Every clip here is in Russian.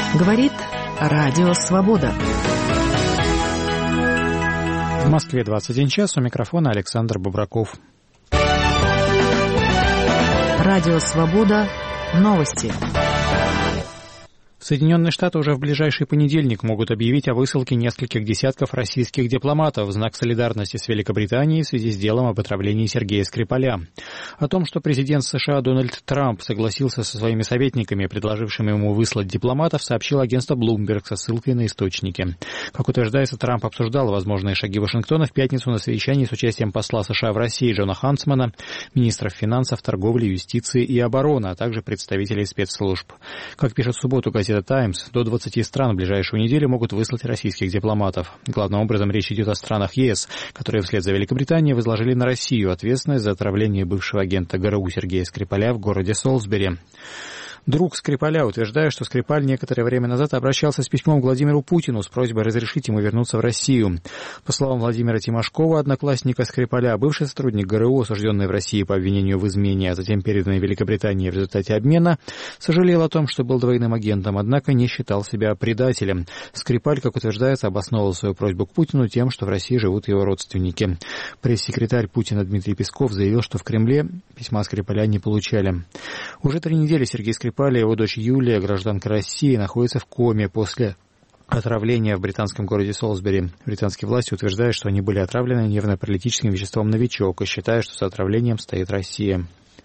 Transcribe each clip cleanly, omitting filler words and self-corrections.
Говорит Радио Свобода. В Москве 21 час, у микрофона Александр Бубраков. Радио Свобода. Новости. Соединенные Штаты уже в ближайший понедельник могут объявить о высылке нескольких десятков российских дипломатов в знак солидарности с Великобританией в связи с делом об отравлении Сергея Скрипаля. О том, что президент США Дональд Трамп согласился со своими советниками, предложившими ему выслать дипломатов, сообщил агентство Bloomberg со ссылкой на источники. Как утверждается, Трамп обсуждал возможные шаги Вашингтона в пятницу на совещании с участием посла США в России Джона Хантсмана, министров финансов, торговли, юстиции и обороны, а также представителей спецслужб. Как пишет в субботу газета «Таймс», до 20 стран в ближайшую неделю могут выслать российских дипломатов. Главным образом речь идет о странах ЕС, которые вслед за Великобританией возложили на Россию ответственность за отравление бывшего агента ГРУ Сергея Скрипаля в городе Солсбери. Друг Скрипаля утверждает, что Скрипаль некоторое время назад обращался с письмом к Владимиру Путину с просьбой разрешить ему вернуться в Россию. По словам Владимира Тимошкова, одноклассника Скрипаля, бывший сотрудник ГРУ, осужденный в России по обвинению в измене, а затем переданный Великобритании в результате обмена, сожалел о том, что был двойным агентом, однако не считал себя предателем. Скрипаль, как утверждается, обосновывал свою просьбу к Путину тем, что в России живут его родственники. Пресс-секретарь Путина Дмитрий Песков заявил, что в Кремле письма Скрипаля не получали. Уже 3 недели Сергей Скрипаль и его дочь Юлия, гражданка России, находятся в коме после отравления в британском городе Солсбери. Британские власти утверждают, что они были отравлены нервно-паралитическим веществом «Новичок» и считают, что за отравлением стоит Россия.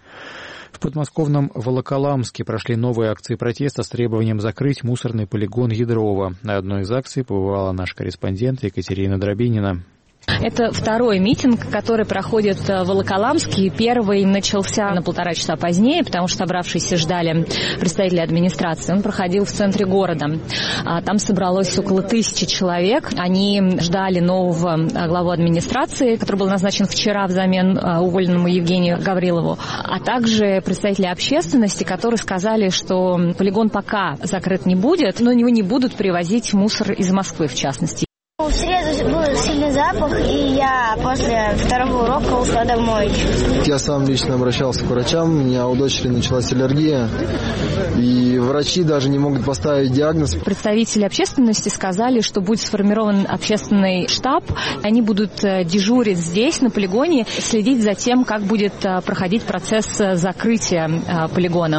В подмосковном Волоколамске прошли новые акции протеста с требованием закрыть мусорный полигон Ядрово. На одной из акций побывала наш корреспондент Екатерина Дробинина. Это второй митинг, который проходит в Волоколамске. Первый начался на 1,5 часа позднее, потому что собравшиеся ждали представителей администрации. Он проходил в центре города. Там собралось около 1000 человек. Они ждали нового главу администрации, который был назначен вчера взамен уволенному Евгению Гаврилову, а также представители общественности, которые сказали, что полигон пока закрыт не будет, но его не будут привозить мусор из Москвы, в частности. В среду был сильный запах, и я после второго урока ушла домой. Я сам лично обращался к врачам, у меня у дочери началась аллергия, и врачи даже не могут поставить диагноз. Представители общественности сказали, что будет сформирован общественный штаб, они будут дежурить здесь, на полигоне, следить за тем, как будет проходить процесс закрытия полигона.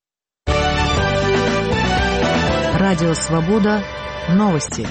Радио Свобода. Новости.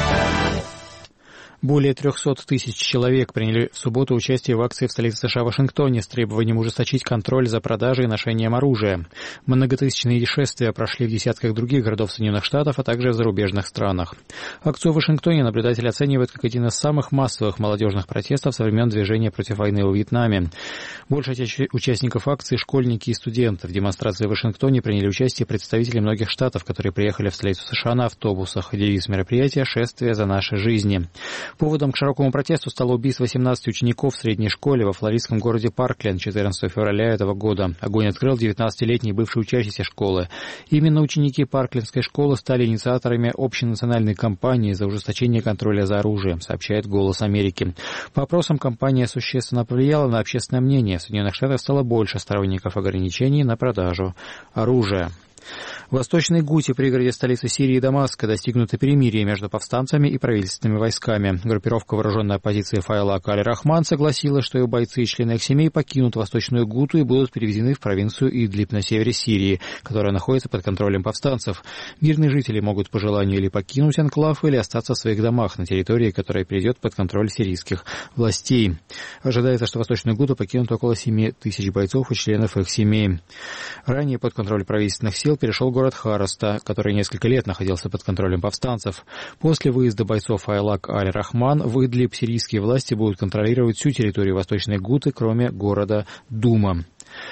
Более 300 тысяч человек приняли в субботу участие в акции в столице США Вашингтоне с требованием ужесточить контроль за продажей и ношением оружия. Многотысячные шествия прошли в десятках других городов Соединенных Штатов, а также в зарубежных странах. Акцию в Вашингтоне наблюдатели оценивают как один из самых массовых молодежных протестов со времен движения против войны во Вьетнаме. Большая часть участников акции – школьники и студенты. В демонстрации в Вашингтоне приняли участие представители многих штатов, которые приехали в столицу США на автобусах. Девиз мероприятия – «Шествие за наши жизни». Поводом к широкому протесту стало убийство 18 учеников в средней школе во флоридском городе Паркленд 14 февраля этого года. Огонь открыл 19-летний бывший учащийся школы. Именно ученики Парклендской школы стали инициаторами общенациональной кампании за ужесточение контроля за оружием, сообщает «Голос Америки». По опросам, кампания существенно повлияла на общественное мнение. В Соединенных Штатах стало больше сторонников ограничений на продажу оружия. В Восточной Гуте, пригороде столицы Сирии Дамаска, достигнуто перемирие между повстанцами и правительственными войсками. Группировка вооруженной оппозиции Файлак Аль-Рахман согласилась, что ее бойцы и члены их семей покинут Восточную Гуту и будут переведены в провинцию Идлиб на севере Сирии, которая находится под контролем повстанцев. Мирные жители могут по желанию или покинуть анклав, или остаться в своих домах на территории, которая перейдет под контроль сирийских властей. Ожидается, что Восточную Гуту покинут около 7 тысяч бойцов и членов их семей. Ранее под контроль правительственных сил перешел город Хараста, который несколько лет находился под контролем повстанцев. После выезда бойцов Файлак Аль-Рахман в Идлиб сирийские власти будут контролировать всю территорию Восточной Гуты, кроме города Дума.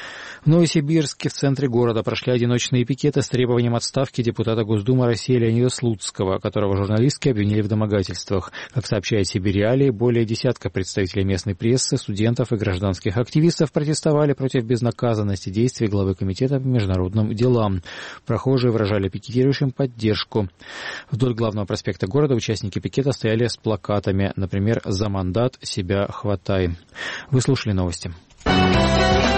В Новосибирске в центре города прошли одиночные пикеты с требованием отставки депутата Госдумы России Леонида Слуцкого, которого журналистки обвинили в домогательствах. Как сообщает Сибириалия, более десятка представителей местной прессы, студентов и гражданских активистов протестовали против безнаказанности действий главы комитета по международным делам. Прохожие выражали пикетирующим поддержку. Вдоль главного проспекта города участники пикета стояли с плакатами, например, «За мандат себя хватай». Вы слушали новости.